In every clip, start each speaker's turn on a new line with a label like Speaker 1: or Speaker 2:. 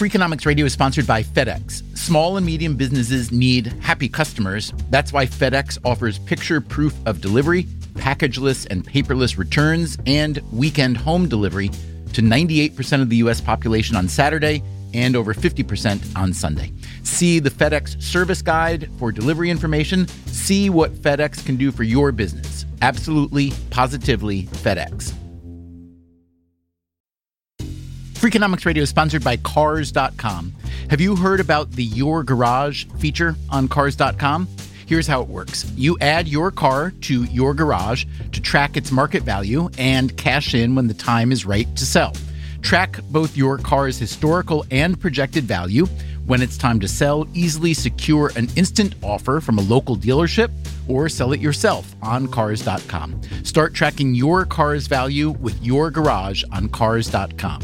Speaker 1: Freakonomics Radio is sponsored by FedEx. Small and medium businesses need happy customers. That's why FedEx offers picture proof of delivery, packageless and paperless returns, and weekend home delivery to 98% of the U.S. population on Saturday and over 50% on Sunday. See the FedEx service guide for delivery information. See what FedEx can do for your business. Absolutely, positively FedEx. Freakonomics Radio is sponsored by Cars.com. Have you heard about the Your Garage feature on Cars.com? Here's how it works. You add your car to your garage to track its market value and cash in when the time is right to sell. Track both your car's historical and projected value. When it's time to sell, easily secure an instant offer from a local dealership or sell it yourself on Cars.com. Start tracking your car's value with your garage on Cars.com.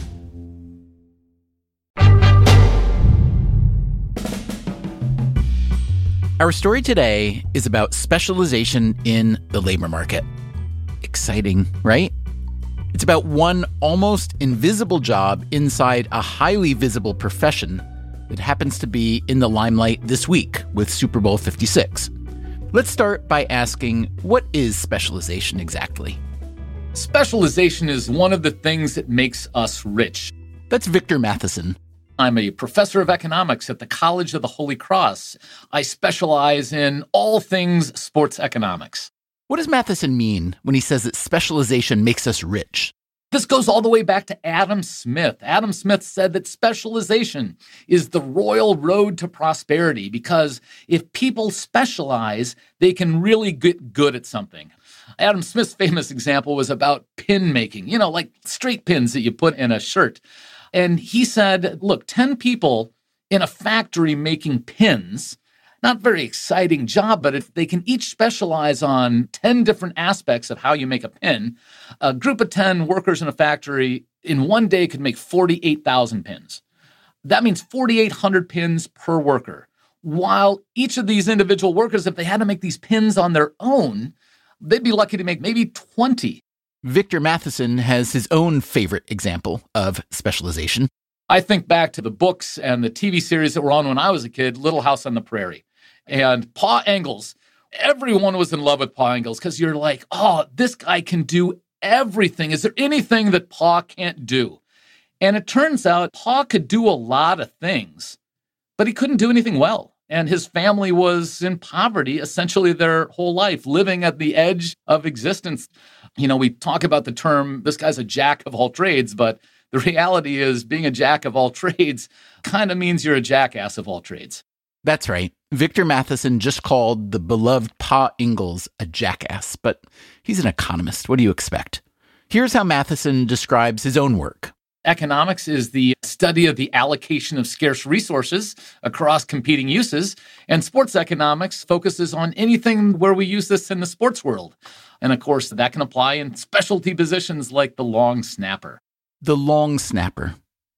Speaker 1: Our story today is about specialization in the labor market. Exciting, right? It's about one almost invisible job inside a highly visible profession that happens to be in the limelight this week with Super Bowl 56. Let's start by asking, what is specialization exactly?
Speaker 2: Specialization is one of the things that makes us rich.
Speaker 1: That's Victor Matheson.
Speaker 2: I'm a professor of economics at the College of the Holy Cross. I specialize in all things sports economics.
Speaker 1: What does Matheson mean when he says that specialization makes us rich?
Speaker 2: This goes all the way back to Adam Smith. Adam Smith said that specialization is the royal road to prosperity because if people specialize, they can really get good at something. Adam Smith's famous example was about pin making, like straight pins that you put in a shirt. And he said, look, 10 people in a factory making pins, not very exciting job, but if they can each specialize on 10 different aspects of how you make a pin, a group of 10 workers in a factory in one day could make 48,000 pins. That means 4,800 pins per worker. While each of these individual workers, if they had to make these pins on their own, they'd be lucky to make maybe 20.
Speaker 1: Victor Matheson has his own favorite example of specialization.
Speaker 2: I think back to the books and the TV series that were on when I was a kid, Little House on the Prairie. And Pa Ingalls, everyone was in love with Pa Ingalls because you're like, oh, this guy can do everything. Is there anything that Pa can't do? And it turns out Pa could do a lot of things, but he couldn't do anything well. And his family was in poverty essentially their whole life, living at the edge of existence. We talk about the term, this guy's a jack of all trades, but the reality is being a jack of all trades kind of means you're a jackass of all trades.
Speaker 1: That's right. Victor Matheson just called the beloved Pa Ingalls a jackass, but he's an economist. What do you expect? Here's how Matheson describes his own work.
Speaker 2: Economics is the study of the allocation of scarce resources across competing uses, and sports economics focuses on anything where we use this in the sports world. And of course, that can apply in specialty positions like the long snapper.
Speaker 1: The long snapper.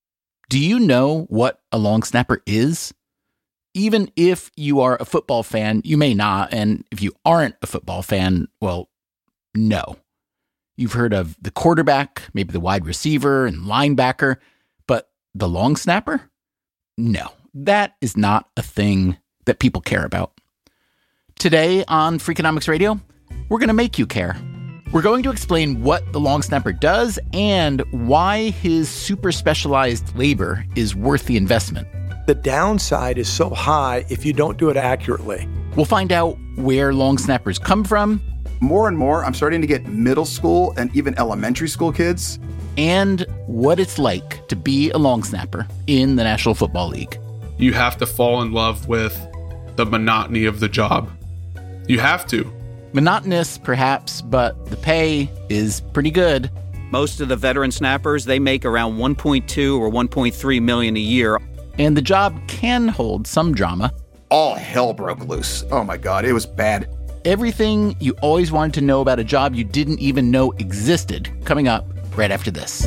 Speaker 1: Do you know what a long snapper is? Even if you are a football fan, you may not. And if you aren't a football fan, well, no. You've heard of the quarterback, maybe the wide receiver and linebacker, but the long snapper? No, that is not a thing that people care about. Today on Freakonomics Radio, we're going to make you care. We're going to explain what the long snapper does and why his super specialized labor is worth the investment.
Speaker 3: The downside is so high if you don't do it accurately.
Speaker 1: We'll find out where long snappers come from.
Speaker 4: More and more, I'm starting to get middle school and even elementary school kids.
Speaker 1: And what it's like to be a long snapper in the National Football League.
Speaker 5: You have to fall in love with the monotony of the job. You have to.
Speaker 1: Monotonous, perhaps, but the pay is pretty good.
Speaker 6: Most of the veteran snappers, they make around 1.2 or 1.3 million a year.
Speaker 1: And the job can hold some drama.
Speaker 4: All hell broke loose. Oh my God, it was bad.
Speaker 1: Everything you always wanted to know about a job you didn't even know existed, coming up right after this.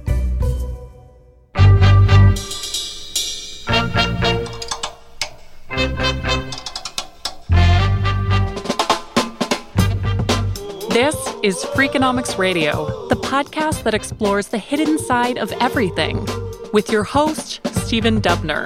Speaker 7: This is Freakonomics Radio, the podcast that explores the hidden side of everything, with your host, Stephen Dubner.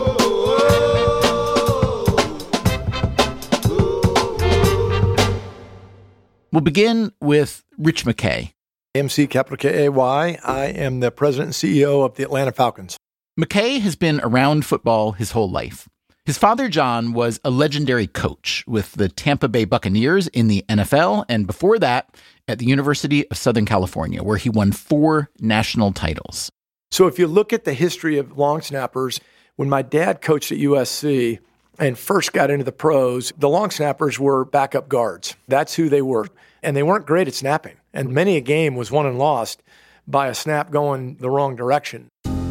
Speaker 1: We'll begin with Rich McKay.
Speaker 3: MC capital K-A-Y. I am the president and CEO of the Atlanta Falcons.
Speaker 1: McKay has been around football his whole life. His father, John, was a legendary coach with the Tampa Bay Buccaneers in the NFL, and before that, at the University of Southern California, where he won 4 national titles.
Speaker 3: So if you look at the history of long snappers, when my dad coached at USC and first got into the pros, the long snappers were backup guards. That's who they were. And they weren't great at snapping. And many a game was won and lost by a snap going the wrong direction.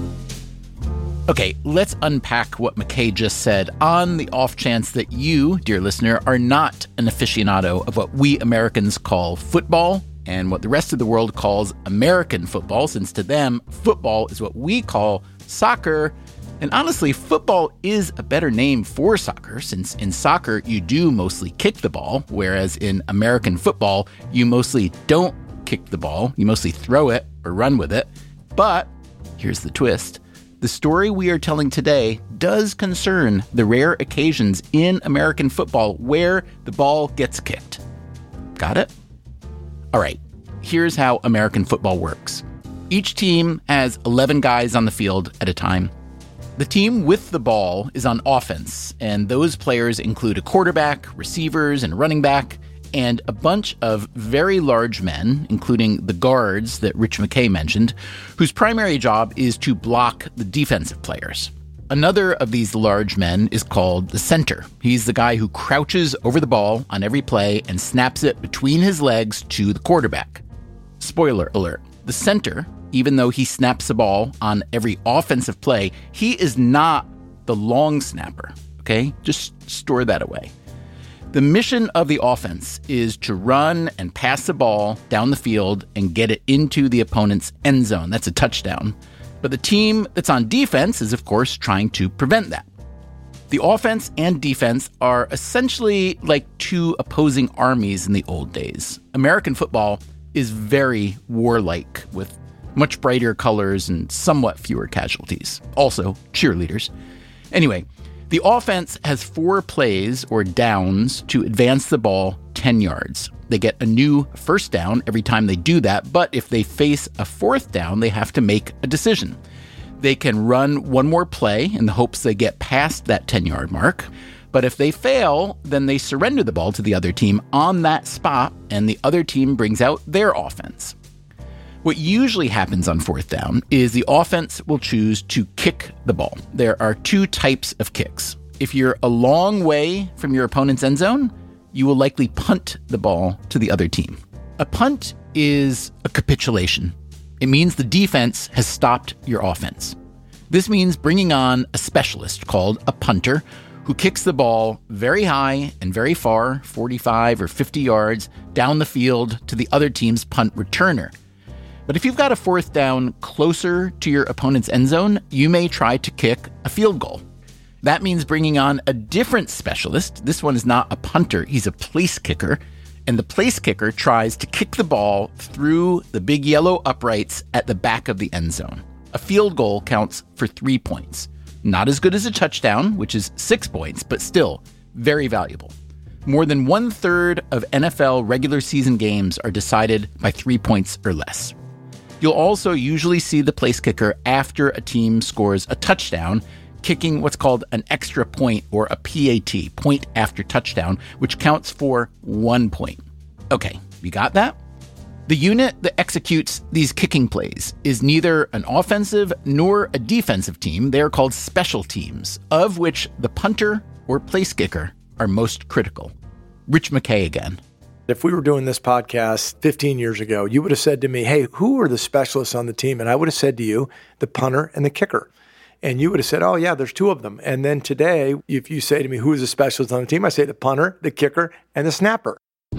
Speaker 1: Okay, let's unpack what McKay just said on the off chance that you, dear listener, are not an aficionado of what we Americans call football and what the rest of the world calls American football, since to them, football is what we call soccer. And honestly, football is a better name for soccer, since in soccer, you do mostly kick the ball, whereas in American football, you mostly don't kick the ball. You mostly throw it or run with it. But here's the twist. The story we are telling today does concern the rare occasions in American football where the ball gets kicked. Got it? All right, here's how American football works. Each team has 11 guys on the field at a time. The team with the ball is on offense, and those players include a quarterback, receivers, and running back, and a bunch of very large men, including the guards that Rich McKay mentioned, whose primary job is to block the defensive players. Another of these large men is called the center. He's the guy who crouches over the ball on every play and snaps it between his legs to the quarterback. Spoiler alert, the center, even though he snaps the ball on every offensive play, he is not the long snapper, okay? Just store that away. The mission of the offense is to run and pass the ball down the field and get it into the opponent's end zone. That's a touchdown. But the team that's on defense is, of course, trying to prevent that. The offense and defense are essentially like two opposing armies in the old days. American football is very warlike, with much brighter colors and somewhat fewer casualties. Also, cheerleaders. Anyway, the offense has 4 plays or downs to advance the ball 10 yards. They get a new first down every time they do that, but if they face a 4th down, they have to make a decision. They can run one more play in the hopes they get past that 10-yard mark, but if they fail, then they surrender the ball to the other team on that spot, and the other team brings out their offense. What usually happens on 4th down is the offense will choose to kick the ball. There are 2 types of kicks. If you're a long way from your opponent's end zone, you will likely punt the ball to the other team. A punt is a capitulation. It means the defense has stopped your offense. This means bringing on a specialist called a punter who kicks the ball very high and very far, 45 or 50 yards, down the field to the other team's punt returner. But if you've got a 4th down closer to your opponent's end zone, you may try to kick a field goal. That means bringing on a different specialist. This one is not a punter, he's a place kicker. And the place kicker tries to kick the ball through the big yellow uprights at the back of the end zone. A field goal counts for 3 points. Not as good as a touchdown, which is 6 points, but still very valuable. More than 1/3 of NFL regular season games are decided by 3 points or less. You'll also usually see the place kicker after a team scores a touchdown, kicking what's called an extra point, or a PAT, point after touchdown, which counts for 1 point. Okay, you got that? The unit that executes these kicking plays is neither an offensive nor a defensive team. They are called special teams, of which the punter or place kicker are most critical. Rich McKay again.
Speaker 3: If we were doing this podcast 15 years ago, you would have said to me, hey, who are the specialists on the team? And I would have said to you, the punter and the kicker. And you would have said, oh, yeah, there's 2 of them. And then today, if you say to me, who is the specialist on the team? I say the punter, the kicker, and the snapper.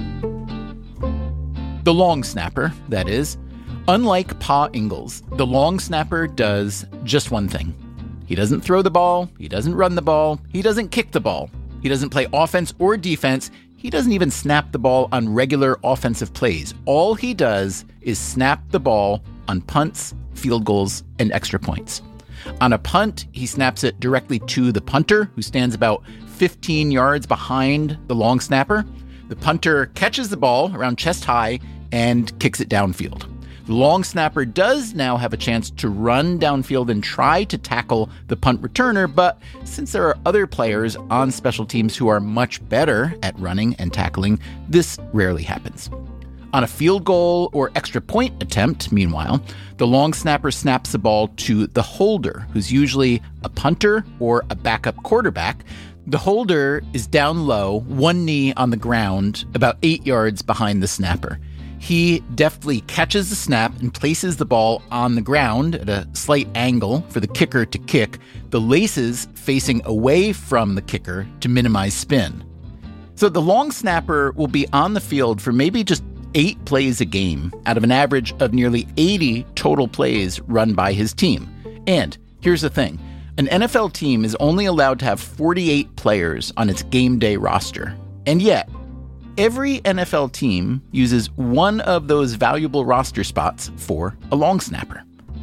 Speaker 1: The long snapper, that is. Unlike Pa Ingalls, the long snapper does just one thing. He doesn't throw the ball. He doesn't run the ball. He doesn't kick the ball. He doesn't play offense or defense. He doesn't even snap the ball on regular offensive plays. All he does is snap the ball on punts, field goals, and extra points. On a punt, he snaps it directly to the punter, who stands about 15 yards behind the long snapper. The punter catches the ball around chest high and kicks it downfield. The long snapper does now have a chance to run downfield and try to tackle the punt returner, but since there are other players on special teams who are much better at running and tackling, this rarely happens. On a field goal or extra point attempt, meanwhile, the long snapper snaps the ball to the holder, who's usually a punter or a backup quarterback. The holder is down low, one knee on the ground, about 8 yards behind the snapper. He deftly catches the snap and places the ball on the ground at a slight angle for the kicker to kick, the laces facing away from the kicker to minimize spin. So the long snapper will be on the field for maybe just 8 plays a game out of an average of nearly 80 total plays run by his team. And here's the thing. An NFL team is only allowed to have 48 players on its game day roster. And yet, every NFL team uses one of those valuable roster spots for a long snapper.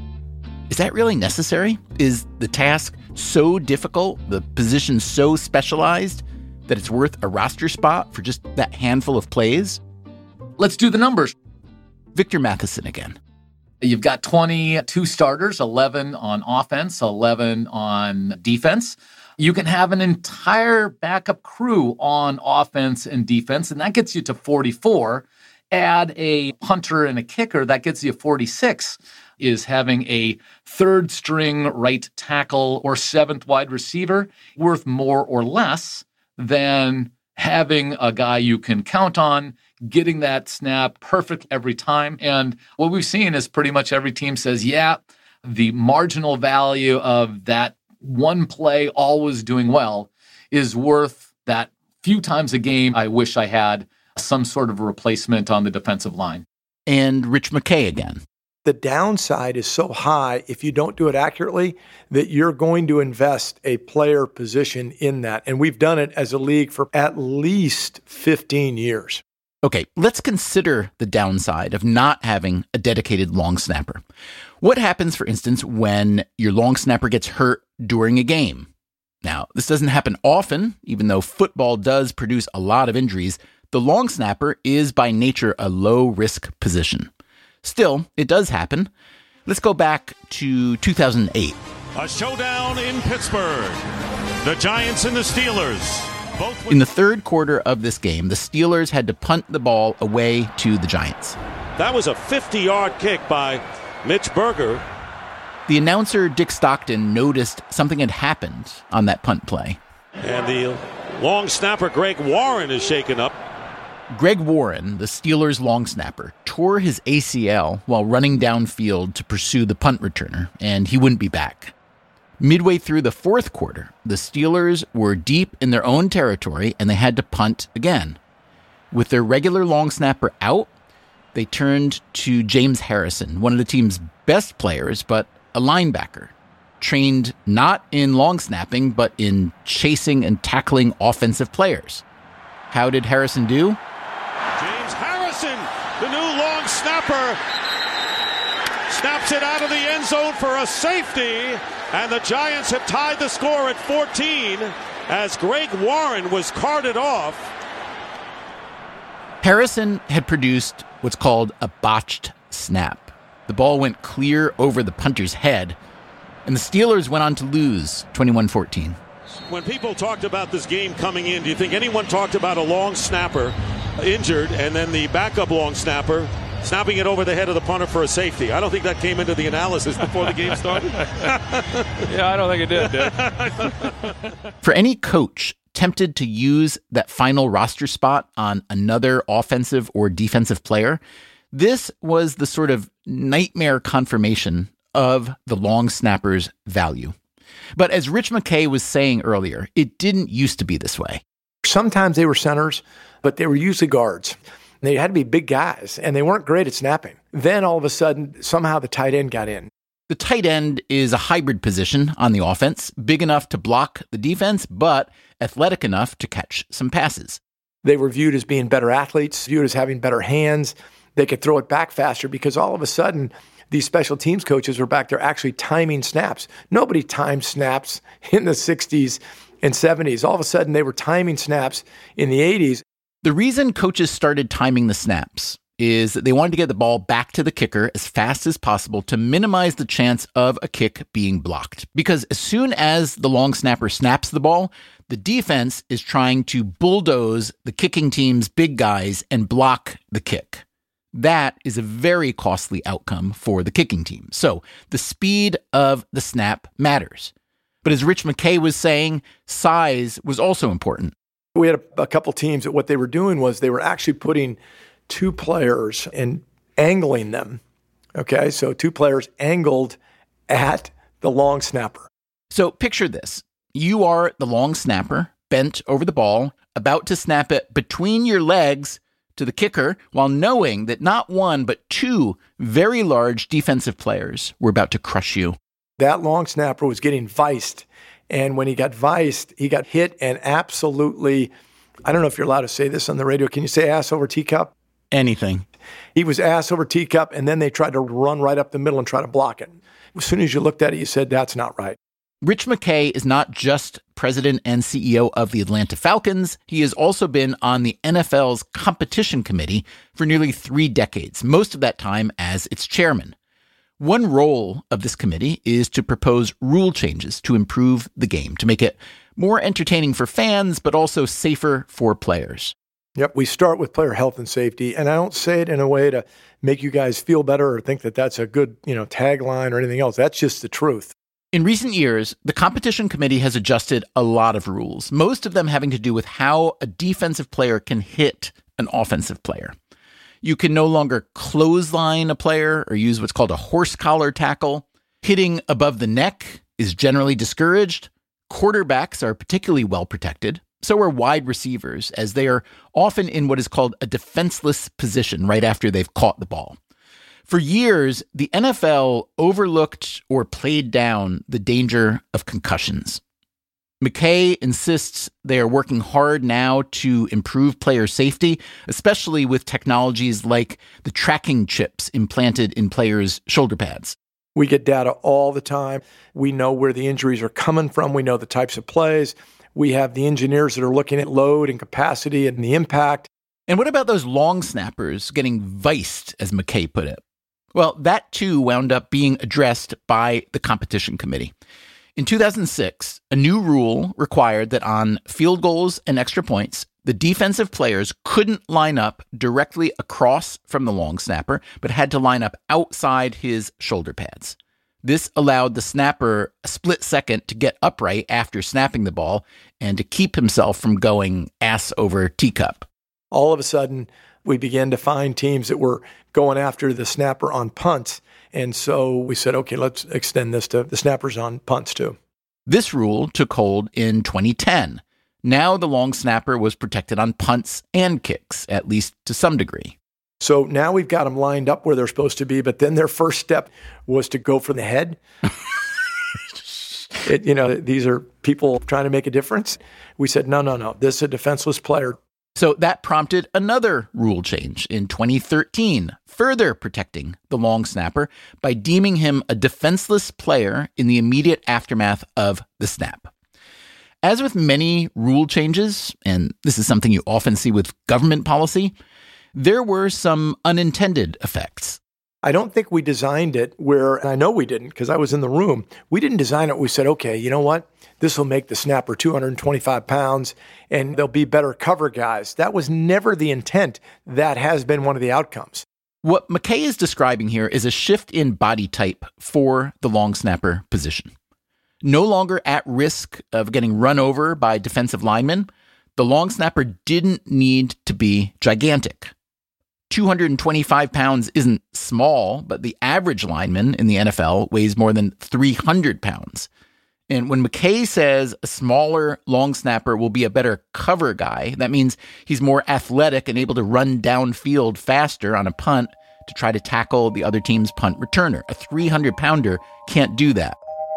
Speaker 1: Is that really necessary? Is the task so difficult, the position so specialized, that it's worth a roster spot for just that handful of plays?
Speaker 2: Let's do the numbers.
Speaker 1: Victor Matheson again.
Speaker 2: You've got 22 starters, 11 on offense, 11 on defense. You can have an entire backup crew on offense and defense, and that gets you to 44. Add a punter and a kicker, that gets you 46. Is having a third string right tackle or seventh wide receiver worth more or less than having a guy you can count on, getting that snap perfect every time? And what we've seen is pretty much every team says, yeah, the marginal value of that one play always doing well is worth that few times a game I wish I had some sort of replacement on the defensive line.
Speaker 1: And Rich McKay again.
Speaker 3: The downside is so high if you don't do it accurately that you're going to invest a player position in that. And we've done it as a league for at least 15 years.
Speaker 1: Okay, let's consider the downside of not having a dedicated long snapper. What happens, for instance, when your long snapper gets hurt during a game? Now, this doesn't happen often, even though football does produce a lot of injuries. The long snapper is by nature a low-risk position. Still, it does happen. Let's go back to 2008.
Speaker 8: A showdown in Pittsburgh. The Giants and the Steelers.
Speaker 1: In the third quarter of this game, the Steelers had to punt the ball away to the Giants.
Speaker 8: That was a 50-yard kick by Mitch Berger.
Speaker 1: The announcer, Dick Stockton, noticed something had happened on that punt play.
Speaker 8: And the long snapper, Greg Warren, is shaken up.
Speaker 1: Greg Warren, the Steelers' long snapper, tore his ACL while running downfield to pursue the punt returner, and he wouldn't be back. Midway through the fourth quarter, the Steelers were deep in their own territory, and they had to punt again. With their regular long snapper out, they turned to James Harrison, one of the team's best players, but a linebacker, trained not in long snapping, but in chasing and tackling offensive players. How did Harrison do?
Speaker 8: James Harrison, the new long snapper, snaps it out of the end zone for a safety, and the Giants have tied the score at 14 as Greg Warren was carted off.
Speaker 1: Harrison had produced what's called a botched snap. The ball went clear over the punter's head, and the Steelers went on to lose 21-14.
Speaker 8: When people talked about this game coming in, do you think anyone talked about a long snapper injured and then the backup long snapper snapping it over the head of the punter for a safety? I don't think that came into the analysis before the game started.
Speaker 9: Yeah, I don't think it did.
Speaker 1: For any coach tempted to use that final roster spot on another offensive or defensive player, this was the sort of nightmare confirmation of the long snapper's value. But as Rich McKay was saying earlier, it didn't used to be this way.
Speaker 3: Sometimes they were centers, but they were usually guards. They had to be big guys, and they weren't great at snapping. Then all of a sudden, somehow the tight end got in.
Speaker 1: The tight end is a hybrid position on the offense, big enough to block the defense, but athletic enough to catch some passes.
Speaker 3: They were viewed as being better athletes, viewed as having better hands. They could throw it back faster because all of a sudden, these special teams coaches were back there actually timing snaps. Nobody timed snaps in the 60s and 70s. All of a sudden, they were timing snaps in the 80s.
Speaker 1: The reason coaches started timing the snaps is that they wanted to get the ball back to the kicker as fast as possible to minimize the chance of a kick being blocked. Because as soon as the long snapper snaps the ball, the defense is trying to bulldoze the kicking team's big guys and block the kick. That is a very costly outcome for the kicking team. So the speed of the snap matters. But as Rich McKay was saying, size was also important.
Speaker 3: We had a couple teams that what they were doing was they were actually putting two players and angling them. Okay, so two players angled at the long snapper.
Speaker 1: So picture this. You are the long snapper, bent over the ball, about to snap it between your legs to the kicker, while knowing that not one but two very large defensive players were about to crush you.
Speaker 3: That long snapper was getting viced. And when he got viced, he got hit and absolutely, I don't know if you're allowed to say this on the radio. Can you say ass over teacup?
Speaker 1: Anything.
Speaker 3: He was ass over teacup, and then they tried to run right up the middle and try to block it. As soon as you looked at it, you said, that's not right.
Speaker 1: Rich McKay is not just president and CEO of the Atlanta Falcons. He has also been on the NFL's competition committee for nearly 3 decades, most of that time as its chairman. One role of this committee is to propose rule changes to improve the game, to make it more entertaining for fans, but also safer for players.
Speaker 3: Yep, we start with player health and safety, and I don't say it in a way to make you guys feel better or think that that's a good, tagline or anything else. That's just the truth.
Speaker 1: In recent years, the competition committee has adjusted a lot of rules, most of them having to do with how a defensive player can hit an offensive player. You can no longer clothesline a player or use what's called a horse collar tackle. Hitting above the neck is generally discouraged. Quarterbacks are particularly well protected. So are wide receivers, as they are often in what is called a defenseless position right after they've caught the ball. For years, the NFL overlooked or played down the danger of concussions. McKay insists they are working hard now to improve player safety, especially with technologies like the tracking chips implanted in players' shoulder pads.
Speaker 3: We get data all the time. We know where the injuries are coming from. We know the types of plays. We have the engineers that are looking at load and capacity and the impact.
Speaker 1: And what about those long snappers getting viced, as McKay put it? Well, that too wound up being addressed by the competition committee. In 2006, a new rule required that on field goals and extra points, the defensive players couldn't line up directly across from the long snapper, but had to line up outside his shoulder pads. This allowed the snapper a split second to get upright after snapping the ball and to keep himself from going ass over teacup.
Speaker 3: All of a sudden, we began to find teams that were going after the snapper on punts. And so we said, okay, let's extend this to the snappers on punts too.
Speaker 1: This rule took hold in 2010. Now the long snapper was protected on punts and kicks, at least to some degree.
Speaker 3: So now we've got them lined up where they're supposed to be, but then their first step was to go for the head. These are people trying to make a difference. We said, no, this is a defenseless player.
Speaker 1: So that prompted another rule change in 2013, further protecting the long snapper by deeming him a defenseless player in the immediate aftermath of the snap. As with many rule changes, and this is something you often see with government policy, there were some unintended effects.
Speaker 3: I don't think we designed it where, and I know we didn't because I was in the room, we didn't design it. We said, okay, you know what? This will make the snapper 225 pounds and they'll be better cover guys. That was never the intent. That has been one of the outcomes.
Speaker 1: What McKay is describing here is a shift in body type for the long snapper position. No longer at risk of getting run over by defensive linemen, the long snapper didn't need to be gigantic. 225 pounds isn't small, but the average lineman in the NFL weighs more than 300 pounds. And when McKay says a smaller long snapper will be a better cover guy, that means he's more athletic and able to run downfield faster on a punt to try to tackle the other team's punt returner. A 300-pounder can't do that.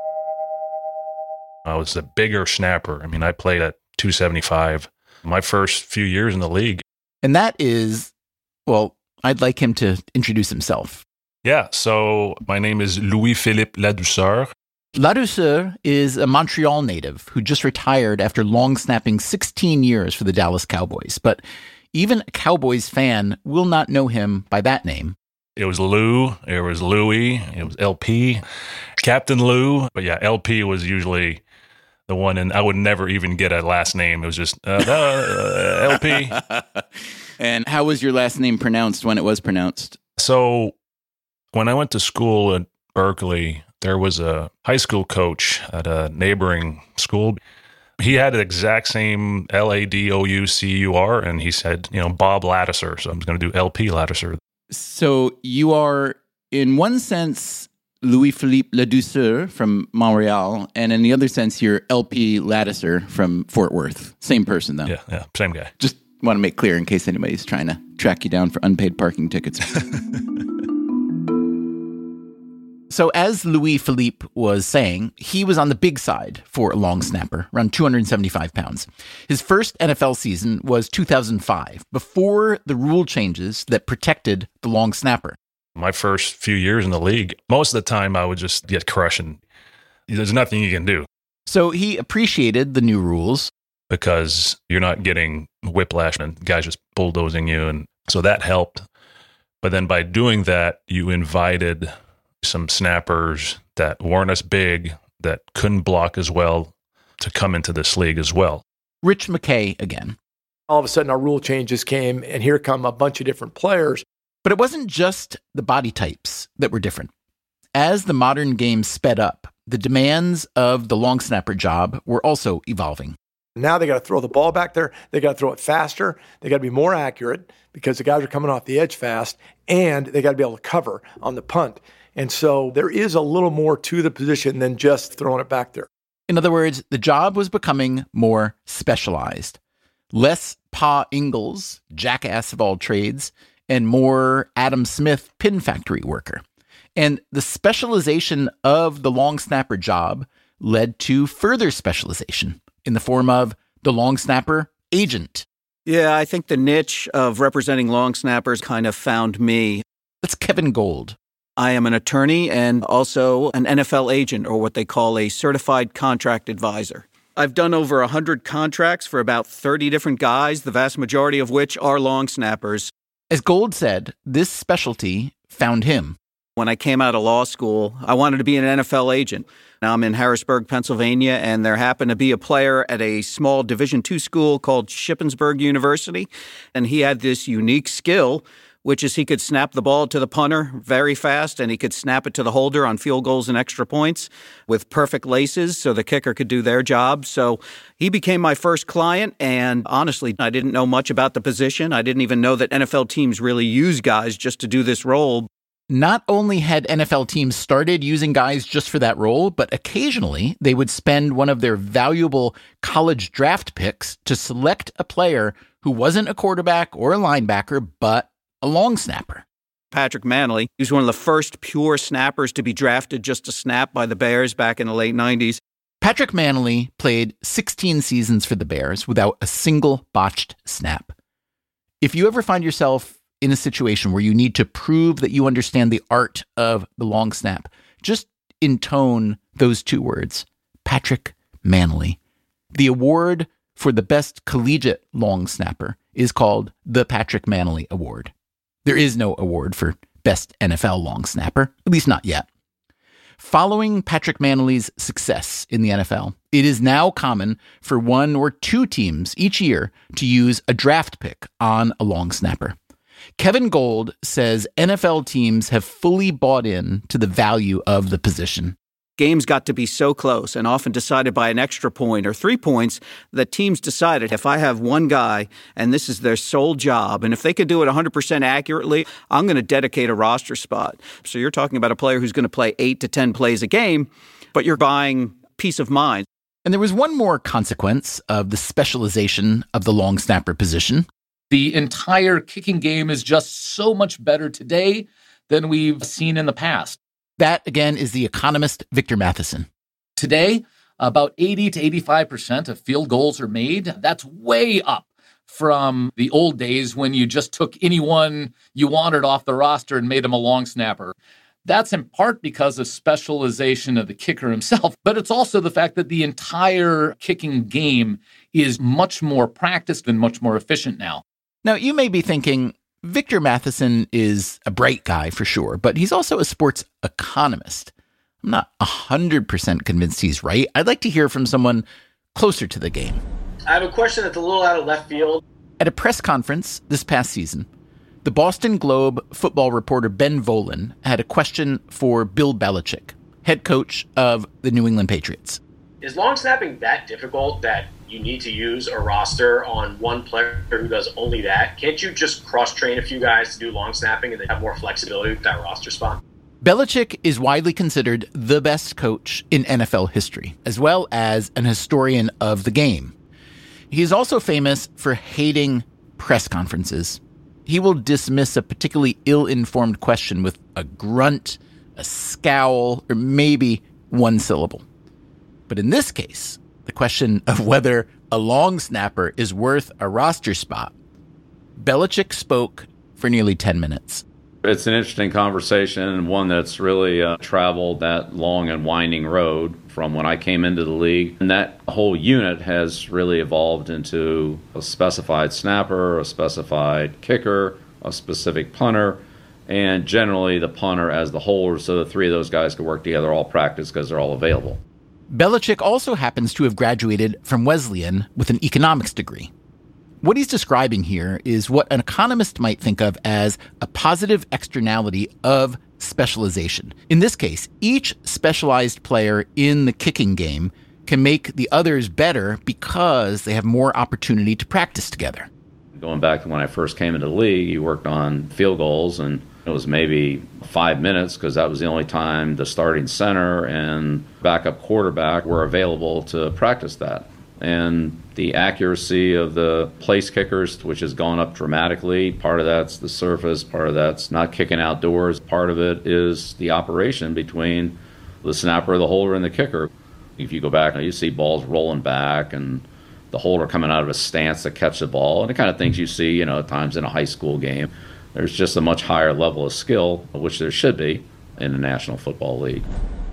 Speaker 10: I was a bigger snapper. I played at 275 my first few years in the league.
Speaker 1: And that is, well, I'd like him to introduce himself.
Speaker 10: Yeah, so my name is Louis-Philippe Ladouceur.
Speaker 1: Ladouceur is a Montreal native who just retired after long snapping 16 years for the Dallas Cowboys. But even a Cowboys fan will not know him by that name.
Speaker 10: It was Lou, it was Louis, it was LP, Captain Lou. But yeah, LP was usually the one, and I would never even get a last name. It was just LP.
Speaker 1: And how was your last name pronounced when it was pronounced?
Speaker 10: So when I went to school at Berkeley, there was a high school coach at a neighboring school. He had the exact same Ladouceur, and he said, Bob Ladouceur. So I'm going to do LP Ladouceur.
Speaker 1: So you are, in one sense, Louis-Philippe Ladouceur from Montreal, and in the other sense, you're LP Ladouceur from Fort Worth. Same person, though.
Speaker 10: Yeah, same guy.
Speaker 1: Just want to make clear in case anybody's trying to track you down for unpaid parking tickets. So as Louis-Philippe was saying, he was on the big side for a long snapper, around 275 pounds. His first NFL season was 2005, before the rule changes that protected the long snapper.
Speaker 10: My first few years in the league, most of the time I would just get crushed, and there's nothing you can do.
Speaker 1: So he appreciated the new rules.
Speaker 10: Because you're not getting whiplash and guys just bulldozing you. And so that helped. But then by doing that, you invited some snappers that weren't as big, that couldn't block as well, to come into this league as well.
Speaker 1: Rich McKay again.
Speaker 3: All of a sudden, our rule changes came, and here come a bunch of different players.
Speaker 1: But it wasn't just the body types that were different. As the modern game sped up, the demands of the long snapper job were also evolving.
Speaker 3: Now they got to throw the ball back there. They got to throw it faster. They got to be more accurate because the guys are coming off the edge fast, and they got to be able to cover on the punt. And so there is a little more to the position than just throwing it back there.
Speaker 1: In other words, the job was becoming more specialized. Less Pa Ingalls, jackass of all trades, and more Adam Smith, pin factory worker. And the specialization of the long snapper job led to further specialization in the form of the long snapper agent.
Speaker 6: Yeah, I think the niche of representing long snappers kind of found me.
Speaker 1: That's Kevin Gold.
Speaker 6: I am an attorney and also an NFL agent, or what they call a certified contract advisor. I've done over 100 contracts for about 30 different guys, the vast majority of which are long snappers.
Speaker 1: As Gold said, this specialty found him.
Speaker 6: When I came out of law school, I wanted to be an NFL agent. Now I'm in Harrisburg, Pennsylvania, and there happened to be a player at a small Division II school called Shippensburg University, and he had this unique skill, which is he could snap the ball to the punter very fast, and he could snap it to the holder on field goals and extra points with perfect laces so the kicker could do their job. So he became my first client, and honestly, I didn't know much about the position. I didn't even know that NFL teams really use guys just to do this role.
Speaker 1: Not only had NFL teams started using guys just for that role, but occasionally they would spend one of their valuable college draft picks to select a player who wasn't a quarterback or a linebacker, but a long snapper.
Speaker 6: Patrick Mannelly, he was one of the first pure snappers to be drafted just to snap by the Bears back in the late 90s.
Speaker 1: Patrick Mannelly played 16 seasons for the Bears without a single botched snap. If you ever find yourself in a situation where you need to prove that you understand the art of the long snap, just intone those two words, Patrick Mannelly. The award for the best collegiate long snapper is called the Patrick Mannelly Award. There is no award for best NFL long snapper, at least not yet. Following Patrick Mannelly's success in the NFL, it is now common for one or two teams each year to use a draft pick on a long snapper. Kevin Gold says NFL teams have fully bought in to the value of the position.
Speaker 6: Games got to be so close and often decided by an extra point or 3 points that teams decided, if I have one guy and this is their sole job, and if they could do it 100% accurately, I'm going to dedicate a roster spot. So you're talking about a player who's going to play 8 to 10 plays a game, but you're buying peace of mind.
Speaker 1: And there was one more consequence of the specialization of the long snapper position.
Speaker 2: The entire kicking game is just so much better today than we've seen in the past.
Speaker 1: That, again, is the economist Victor Matheson.
Speaker 2: Today, about 80 to 85% of field goals are made. That's way up from the old days when you just took anyone you wanted off the roster and made him a long snapper. That's in part because of specialization of the kicker himself, but it's also the fact that the entire kicking game is much more practiced and much more efficient now.
Speaker 1: Now, you may be thinking, Victor Matheson is a bright guy for sure, but he's also a sports economist. I'm not 100% convinced he's right. I'd like to hear from someone closer to the game.
Speaker 11: I have a question that's a little out of left field.
Speaker 1: At a press conference this past season, the Boston Globe football reporter Ben Volin had a question for Bill Belichick, head coach of the New England Patriots.
Speaker 11: Is long snapping that difficult that you need to use a roster on one player who does only that? Can't you just cross-train a few guys to do long snapping and then have more flexibility with that roster spot?
Speaker 1: Belichick is widely considered the best coach in NFL history, as well as an historian of the game. He's also famous for hating press conferences. He will dismiss a particularly ill-informed question with a grunt, a scowl, or maybe one syllable. But in this case, the question of whether a long snapper is worth a roster spot, Belichick spoke for nearly 10 minutes.
Speaker 12: It's an interesting conversation and one that's really traveled that long and winding road from when I came into the league. And that whole unit has really evolved into a specified snapper, a specified kicker, a specific punter, and generally the punter as the holder, so the three of those guys can work together all practice because they're all available.
Speaker 1: Belichick also happens to have graduated from Wesleyan with an economics degree. What he's describing here is what an economist might think of as a positive externality of specialization. In this case, each specialized player in the kicking game can make the others better because they have more opportunity to practice together.
Speaker 12: Going back to when I first came into the league, you worked on field goals, and it was maybe 5 minutes because that was the only time the starting center and backup quarterback were available to practice that. And the accuracy of the place kickers, which has gone up dramatically. Part of that's the surface, part of that's not kicking outdoors. Part of it is the operation between the snapper, the holder, and the kicker. If you go back, you see balls rolling back and the holder coming out of a stance to catch the ball, and the kind of things you see, at times in a high school game. There's just a much higher level of skill, which there should be in the National Football League.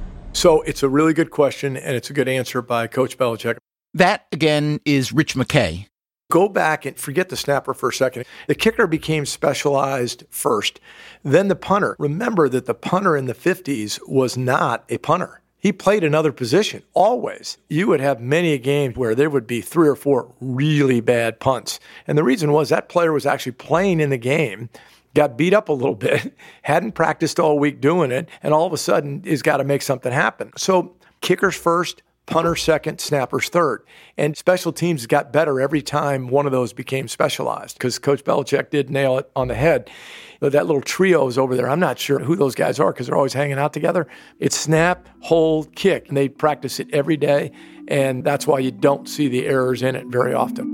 Speaker 3: So it's a really good question, and it's a good answer by Coach Belichick.
Speaker 1: That, again, is Rich McKay.
Speaker 3: Go back and forget the snapper for a second. The kicker became specialized first, then the punter. Remember that the punter in the 50s was not a punter. He played another position, always. You would have many a game where there would be 3 or 4 really bad punts. And the reason was that player was actually playing in the game, got beat up a little bit, hadn't practiced all week doing it, and all of a sudden has got to make something happen. So kickers first, punter second, snappers third. And special teams got better every time one of those became specialized because Coach Belichick did nail it on the head. That little trio is over there. I'm not sure who those guys are because they're always hanging out together. It's snap, hold, kick, and they practice it every day, and that's why you don't see the errors in it very often.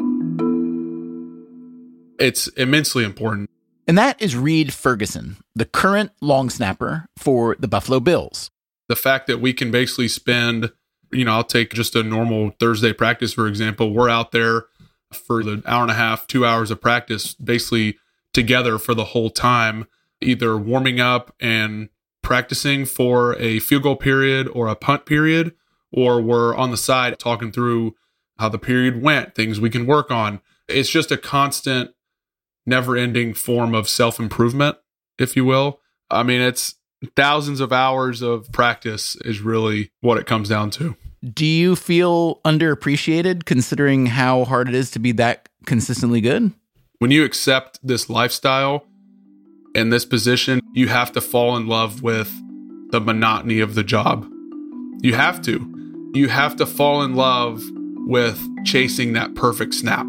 Speaker 5: It's immensely important.
Speaker 1: And that is Reed Ferguson, the current long snapper for the Buffalo Bills.
Speaker 5: The fact that we can basically spend, I'll take just a normal Thursday practice, for example. We're out there for the hour and a half, 2 hours of practice, basically together for the whole time, either warming up and practicing for a field goal period or a punt period, or we're on the side talking through how the period went, things we can work on. It's just a constant, never-ending form of self-improvement, if you will. I mean, it's thousands of hours of practice is really what it comes down to.
Speaker 1: Do you feel underappreciated considering how hard it is to be that consistently good?
Speaker 5: When you accept this lifestyle and this position, you have to fall in love with the monotony of the job. You have to. You have to fall in love with chasing that perfect snap.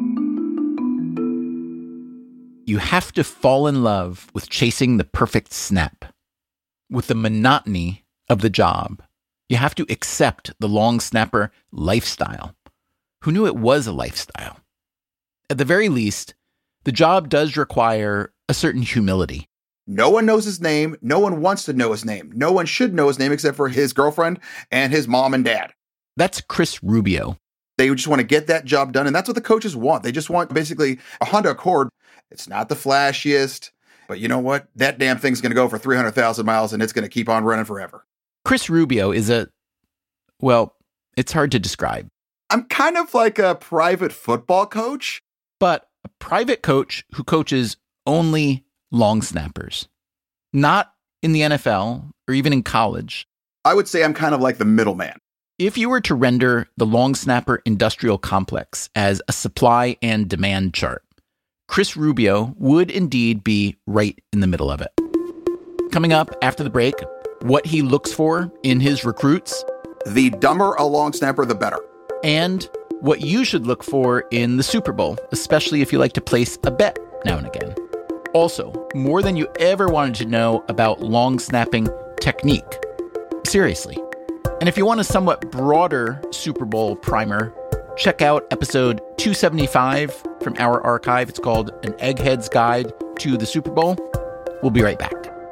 Speaker 1: You have to fall in love with chasing the perfect snap, with the monotony of the job. You have to accept the long snapper lifestyle. Who knew it was a lifestyle? At the very least, the job does require a certain humility.
Speaker 4: No one knows his name. No one wants to know his name. No one should know his name except for his girlfriend and his mom and dad.
Speaker 1: That's Chris Rubio.
Speaker 4: They just want to get that job done. And that's what the coaches want. They just want basically a Honda Accord. It's not the flashiest, but you know what? That damn thing's going to go for 300,000 miles and it's going to keep on running forever.
Speaker 1: Chris Rubio is it's hard to describe.
Speaker 4: I'm kind of like a private football coach.
Speaker 1: But a private coach who coaches only long snappers, not in the NFL or even in college.
Speaker 4: I would say I'm kind of like the middleman.
Speaker 1: If you were to render the long snapper industrial complex as a supply and demand chart, Chris Rubio would indeed be right in the middle of it. Coming up after the break, what he looks for in his recruits.
Speaker 4: The dumber a long snapper, the better.
Speaker 1: And what you should look for in the Super Bowl, especially if you like to place a bet now and again. Also, more than you ever wanted to know about long snapping technique. Seriously. And if you want a somewhat broader Super Bowl primer, check out episode 275 from our archive. It's called An Egghead's Guide to the Super Bowl. We'll be right back.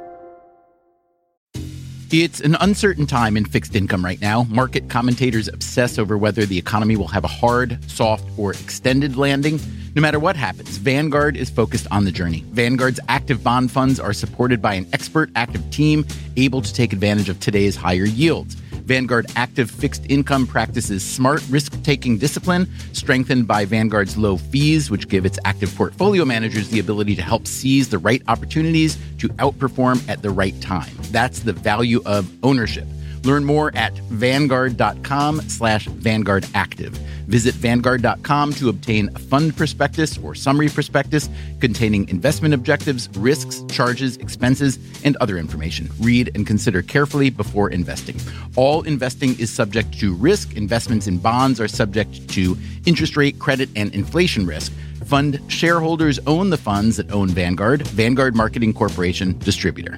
Speaker 1: It's an uncertain time in fixed income right now. Market commentators obsess over whether the economy will have a hard, soft, or extended landing. No matter what happens, Vanguard is focused on the journey. Vanguard's active bond funds are supported by an expert active team able to take advantage of today's higher yields. Vanguard Active Fixed Income practices smart risk-taking discipline, strengthened by Vanguard's low fees, which give its active portfolio managers the ability to help seize the right opportunities to outperform at the right time. That's the value of ownership. Learn more at Vanguard.com/VanguardActive. Visit Vanguard.com to obtain a fund prospectus or summary prospectus containing investment objectives, risks, charges, expenses, and other information. Read and consider carefully before investing. All investing is subject to risk. Investments in bonds are subject to interest rate, credit, and inflation risk. Fund shareholders own the funds that own Vanguard. Vanguard Marketing Corporation, distributor.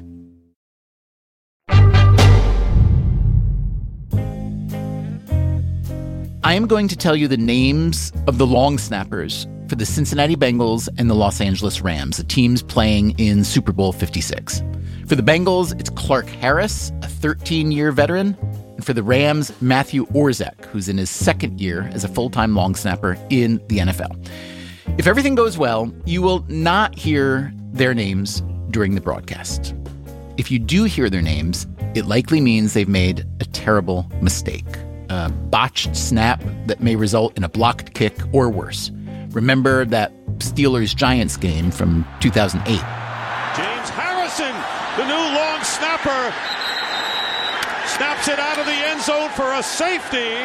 Speaker 1: I am going to tell you the names of the long snappers for the Cincinnati Bengals and the Los Angeles Rams, the teams playing in Super Bowl 56. For the Bengals, it's Clark Harris, a 13-year veteran. And for the Rams, Matthew Orzech, who's in his second year as a full-time long snapper in the NFL. If everything goes well, you will not hear their names during the broadcast. If you do hear their names, it likely means they've made a terrible mistake. A botched snap that may result in a blocked kick or worse. Remember that Steelers-Giants game from 2008.
Speaker 8: James Harrison, the new long snapper, snaps it out of the end zone for a safety.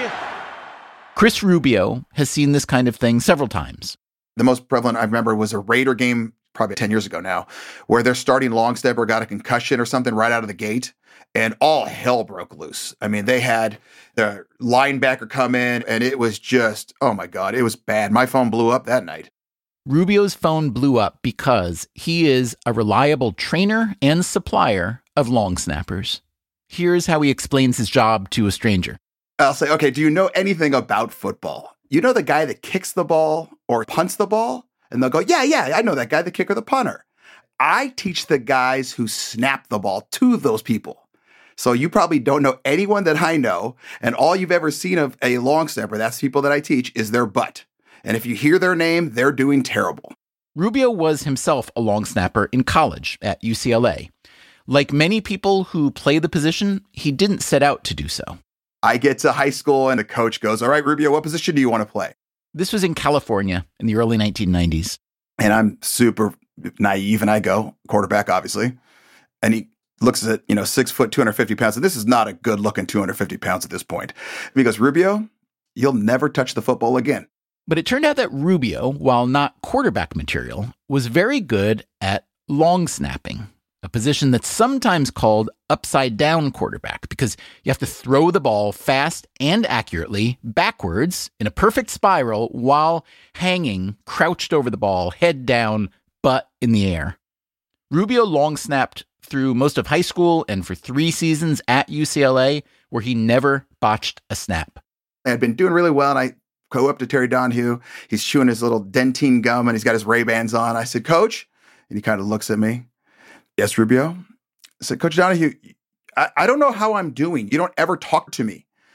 Speaker 1: Chris Rubio has seen this kind of thing several times.
Speaker 4: The most prevalent I remember was a Raider game, probably 10 years ago now, where their starting long snapper got a concussion or something right out of the gate. And all hell broke loose. I mean, they had the linebacker come in, and it was just, oh my God, it was bad. My phone blew up that night.
Speaker 1: Rubio's phone blew up because he is a reliable trainer and supplier of long snappers. Here's how he explains his job to a stranger.
Speaker 4: I'll say, okay, do you know anything about football? You know the guy that kicks the ball or punts the ball? And they'll go, yeah, I know that guy, the kicker, the punter. I teach the guys who snap the ball to those people. So you probably don't know anyone that I know, and all you've ever seen of a long snapper, that's people that I teach, is their butt. And if you hear their name, they're doing terrible.
Speaker 1: Rubio was himself a long snapper in college at UCLA. Like many people who play the position, he didn't set out to do so.
Speaker 4: I get to high school and the coach goes, all right, Rubio, what position do you want to play?
Speaker 1: This was in California in the early 1990s.
Speaker 4: And I'm super naive and I go, quarterback, obviously. And he looks at, 6 foot, 250 pounds. And this is not a good looking 250 pounds at this point. And he goes, Rubio, you'll never touch the football again.
Speaker 1: But it turned out that Rubio, while not quarterback material, was very good at long snapping, a position that's sometimes called upside down quarterback because you have to throw the ball fast and accurately backwards in a perfect spiral while hanging, crouched over the ball, head down, butt in the air. Rubio long snapped through most of high school and for 3 seasons at UCLA, where he never botched a snap.
Speaker 4: I had been doing really well, and I go up to Terry Donahue. He's chewing his little dentine gum, and he's got his Ray-Bans on. I said, Coach, and he kind of looks at me. Yes, Rubio? I said, Coach Donahue, I don't know how I'm doing. You don't ever talk to me.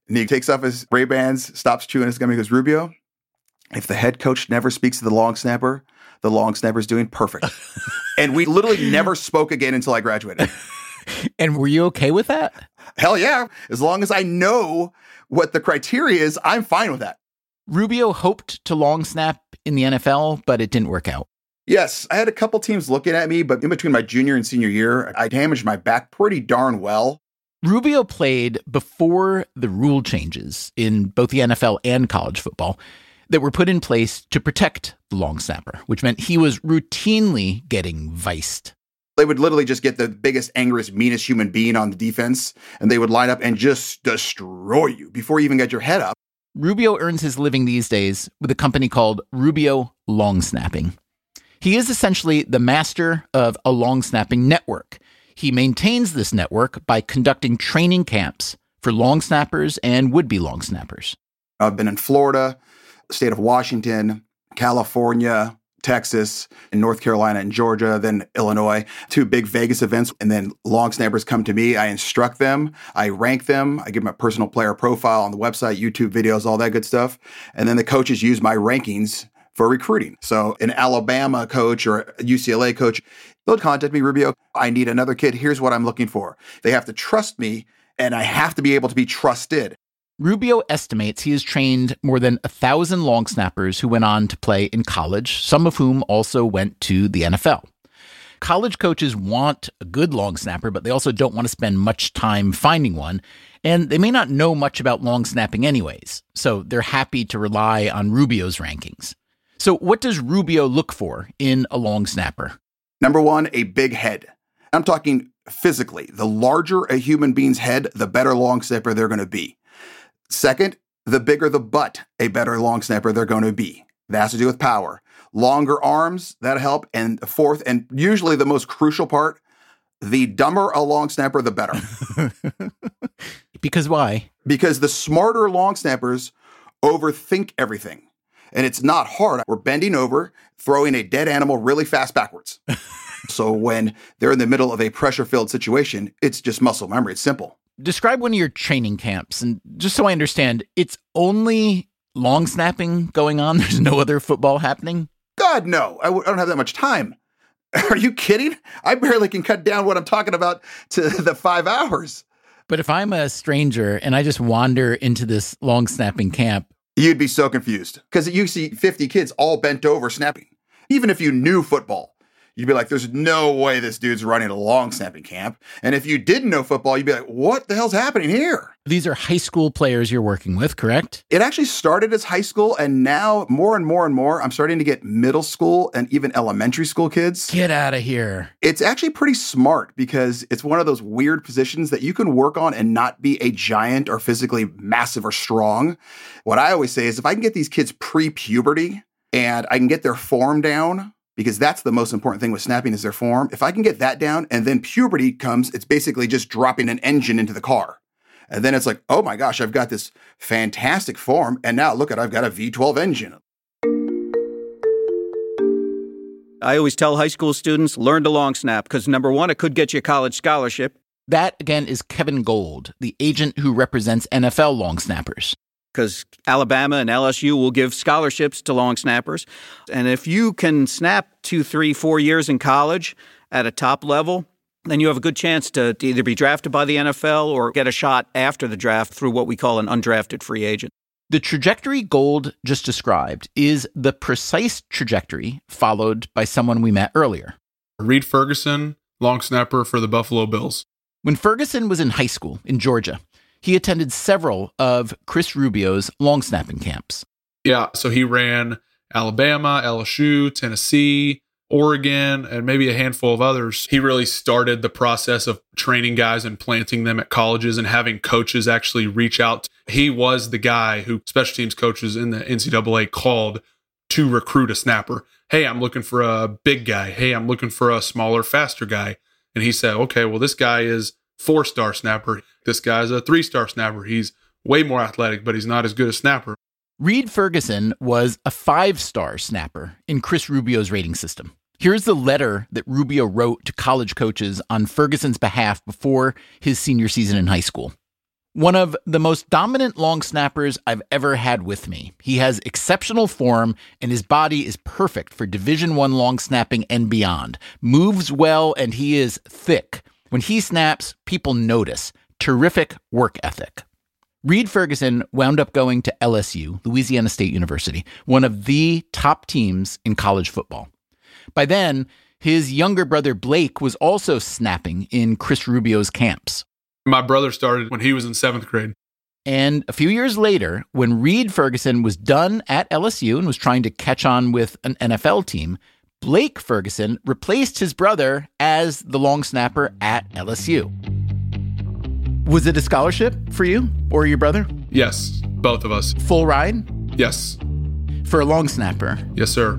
Speaker 4: And he takes off his Ray-Bans, stops chewing his gum, and goes, Rubio, if the head coach never speaks to the long snapper's doing perfect. And we literally never spoke again until I graduated.
Speaker 1: And were you okay with that?
Speaker 4: Hell yeah. As long as I know what the criteria is, I'm fine with that.
Speaker 1: Rubio hoped to long snap in the NFL, but it didn't work out.
Speaker 4: Yes, I had a couple teams looking at me, but in between my junior and senior year, I damaged my back pretty darn well.
Speaker 1: Rubio played before the rule changes in both the NFL and college football that were put in place to protect the long snapper, which meant he was routinely getting viced.
Speaker 4: They would literally just get the biggest, angriest, meanest human being on the defense, and they would line up and just destroy you before you even get your head up.
Speaker 1: Rubio earns his living these days with a company called Rubio Long Snapping. He is essentially the master of a long snapping network. He maintains this network by conducting training camps for long snappers and would-be long snappers.
Speaker 4: I've been in Florida, state of Washington, California, Texas, and North Carolina and Georgia, then Illinois, 2 big Vegas events. And then long snappers come to me. I instruct them. I rank them. I give them a personal player profile on the website, YouTube videos, all that good stuff. And then the coaches use my rankings for recruiting. So an Alabama coach or a UCLA coach, they'll contact me, Rubio, I need another kid. Here's what I'm looking for. They have to trust me, and I have to be able to be trusted.
Speaker 1: Rubio estimates he has trained more than 1,000 long snappers who went on to play in college, some of whom also went to the NFL. College coaches want a good long snapper, but they also don't want to spend much time finding one, and they may not know much about long snapping anyways, so they're happy to rely on Rubio's rankings. So what does Rubio look for in a long snapper?
Speaker 4: Number 1, a big head. I'm talking physically. The larger a human being's head, the better long snapper they're going to be. Second, the bigger the butt, a better long snapper they're going to be. That has to do with power. Longer arms, that'll help. And fourth, and usually the most crucial part, the dumber a long snapper, the better.
Speaker 1: Because why?
Speaker 4: Because the smarter long snappers overthink everything. And it's not hard. We're bending over, throwing a dead animal really fast backwards. So when they're in the middle of a pressure-filled situation, it's just muscle memory. It's simple.
Speaker 1: Describe one of your training camps. And just so I understand, it's only long snapping going on? There's no other football happening?
Speaker 4: God, no. I don't have that much time. Are you kidding? I barely can cut down what I'm talking about to the 5 hours.
Speaker 1: But if I'm a stranger and I just wander into this long snapping camp,
Speaker 4: you'd be so confused because you see 50 kids all bent over snapping. Even if you knew football, you'd be like, there's no way this dude's running a long snapping camp. And if you didn't know football, you'd be like, what the hell's happening here?
Speaker 1: These are high school players you're working with, correct?
Speaker 4: It actually started as high school, and now more and more and more, I'm starting to get middle school and even elementary school kids.
Speaker 1: Get out of here.
Speaker 4: It's actually pretty smart because it's one of those weird positions that you can work on and not be a giant or physically massive or strong. What I always say is if I can get these kids pre-puberty and I can get their form down, because that's the most important thing with snapping is their form. If I can get that down and then puberty comes, it's basically just dropping an engine into the car. And then it's like, oh my gosh, I've got this fantastic form. And now look I've got a V12 engine.
Speaker 6: I always tell high school students, learn to long snap because number 1, it could get you a college scholarship.
Speaker 1: That, again, is Kevin Gold, the agent who represents NFL long snappers.
Speaker 6: Because Alabama and LSU will give scholarships to long snappers. And if you can snap 2, 3, 4 years in college at a top level, then you have a good chance to either be drafted by the NFL or get a shot after the draft through what we call an undrafted free agent.
Speaker 1: The trajectory Gold just described is the precise trajectory followed by someone we met earlier.
Speaker 5: Reed Ferguson, long snapper for the Buffalo Bills.
Speaker 1: When Ferguson was in high school in Georgia, he attended several of Chris Rubio's long snapping camps.
Speaker 5: Yeah, so he ran Alabama, LSU, Tennessee, Oregon, and maybe a handful of others. He really started the process of training guys and planting them at colleges and having coaches actually reach out. He was the guy who special teams coaches in the NCAA called to recruit a snapper. Hey, I'm looking for a big guy. Hey, I'm looking for a smaller, faster guy. And he said, okay, well, this guy is 4-star snapper. This guy's a 3-star snapper. He's way more athletic, but he's not as good a snapper.
Speaker 1: Reed Ferguson was a 5-star snapper in Chris Rubio's rating system. Here's the letter that Rubio wrote to college coaches on Ferguson's behalf before his senior season in high school. One of the most dominant long snappers I've ever had with me. He has exceptional form, and his body is perfect for Division I long snapping and beyond. Moves well, and he is thick. When he snaps, people notice. Terrific work ethic. Reed Ferguson wound up going to LSU, Louisiana State University, one of the top teams in college football. By then, his younger brother Blake was also snapping in Chris Rubio's camps.
Speaker 5: My brother started when he was in 7th grade.
Speaker 1: And a few years later, when Reed Ferguson was done at LSU and was trying to catch on with an NFL team, Blake Ferguson replaced his brother as the long snapper at LSU. Was it a scholarship for you or your brother?
Speaker 5: Yes, both of us.
Speaker 1: Full ride?
Speaker 5: Yes.
Speaker 1: For a long snapper?
Speaker 5: Yes, sir.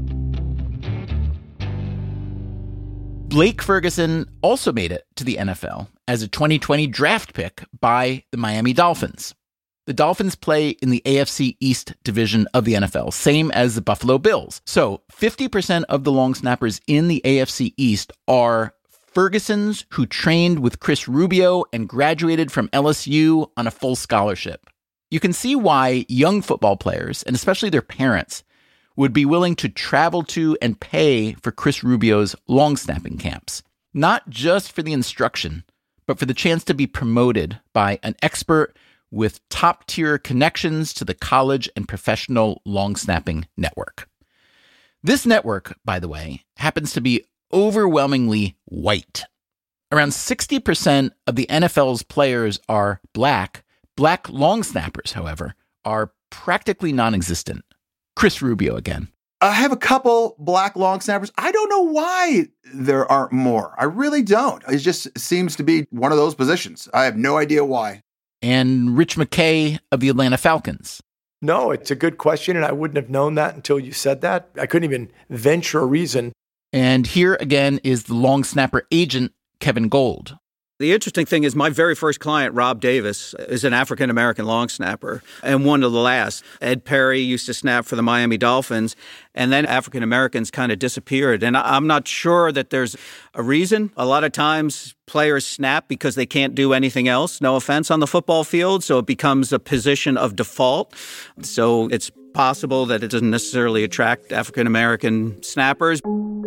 Speaker 1: Blake Ferguson also made it to the NFL as a 2020 draft pick by the Miami Dolphins. The Dolphins play in the AFC East division of the NFL, same as the Buffalo Bills. So 50% of the long snappers in the AFC East are Fergusons who trained with Chris Rubio and graduated from LSU on a full scholarship. You can see why young football players, and especially their parents, would be willing to travel to and pay for Chris Rubio's long snapping camps. Not just for the instruction, but for the chance to be promoted by an expert with top-tier connections to the college and professional long snapping network. This network, by the way, happens to be overwhelmingly white. Around 60% of the NFL's players are black. Black long snappers, however, are practically non-existent. Chris Rubio again.
Speaker 4: I have a couple black long snappers. I don't know why there aren't more. I really don't. It just seems to be one of those positions. I have no idea why.
Speaker 1: And Rich McKay of the Atlanta Falcons.
Speaker 3: No, it's a good question, and I wouldn't have known that until you said that. I couldn't even venture a reason.
Speaker 1: And here again is the long snapper agent, Kevin Gold.
Speaker 6: The interesting thing is my very first client, Rob Davis, is an African-American long snapper and one of the last. Ed Perry used to snap for the Miami Dolphins, and then African-Americans kind of disappeared. And I'm not sure that there's a reason. A lot of times players snap because they can't do anything else, no offense, on the football field, so it becomes a position of default. So it's possible that it doesn't necessarily attract African-American snappers.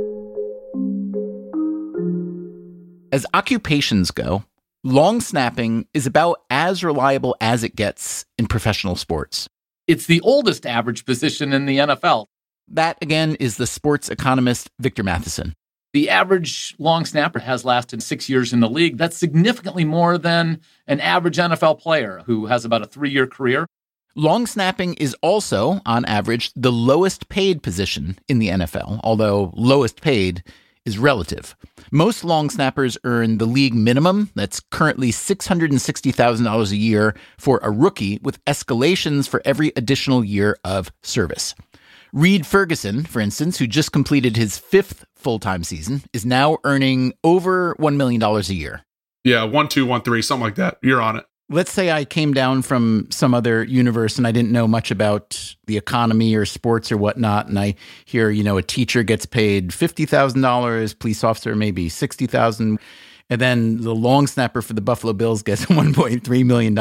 Speaker 1: As occupations go, long snapping is about as reliable as it gets in professional sports.
Speaker 2: It's the oldest average position in the NFL.
Speaker 1: That, again, is the sports economist Victor Matheson.
Speaker 2: The average long snapper has lasted 6 years in the league. That's significantly more than an average NFL player who has about a 3-year career.
Speaker 1: Long snapping is also, on average, the lowest paid position in the NFL, although lowest paid is relative. Most long snappers earn the league minimum, that's currently $660,000 a year for a rookie, with escalations for every additional year of service. Reed Ferguson, for instance, who just completed his 5th full-time season, is now earning over $1 million a year.
Speaker 5: Yeah, 1, 2, 1, 3, something like that. You're on it.
Speaker 1: Let's say I came down from some other universe and I didn't know much about the economy or sports or whatnot. And I hear, a teacher gets paid $50,000, police officer maybe $60,000. And then the long snapper for the Buffalo Bills gets $1.3 million.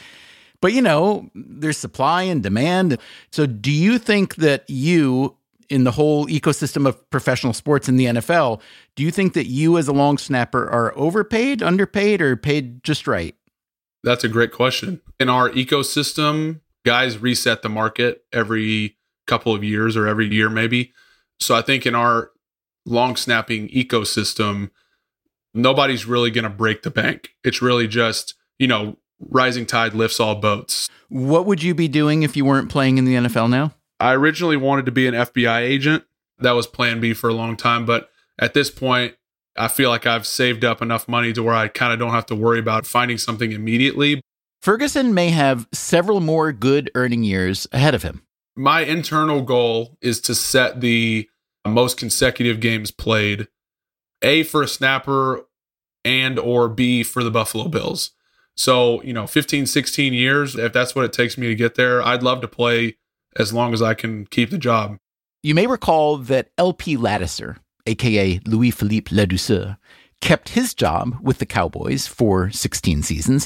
Speaker 1: But, there's supply and demand. So do you think that you, in the whole ecosystem of professional sports in the NFL, do you think that you as a long snapper are overpaid, underpaid, or paid just right?
Speaker 5: That's a great question. In our ecosystem, guys reset the market every couple of years or every year maybe. So I think in our long snapping ecosystem, nobody's really going to break the bank. It's really just, rising tide lifts all boats.
Speaker 1: What would you be doing if you weren't playing in the NFL now?
Speaker 5: I originally wanted to be an FBI agent. That was plan B for a long time. But at this point, I feel like I've saved up enough money to where I kind of don't have to worry about finding something immediately.
Speaker 1: Ferguson may have several more good earning years ahead of him.
Speaker 5: My internal goal is to set the most consecutive games played, A, for a snapper, and or B, for the Buffalo Bills. So, 15, 16 years, if that's what it takes me to get there, I'd love to play as long as I can keep the job.
Speaker 1: You may recall that LP Ladouceur, a.k.a. Louis-Philippe Ladouceur, kept his job with the Cowboys for 16 seasons.